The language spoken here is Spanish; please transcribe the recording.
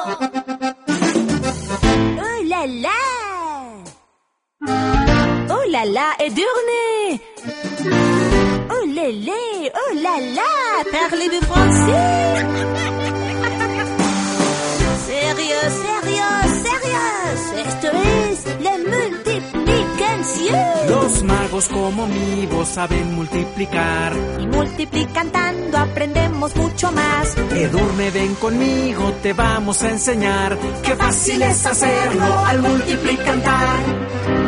Oh là là! Oh là là, Edurne! Oh lélé, oh là là, parlez-vous français? Sérieux, sérieux, sérieux, esto es la multiplicación. Los magos como mi voz saben multiplicar. Y multiplicando aprendemos mucho más. Edurne, ven conmigo, te vamos a enseñar. Qué fácil es hacerlo al multiplicar.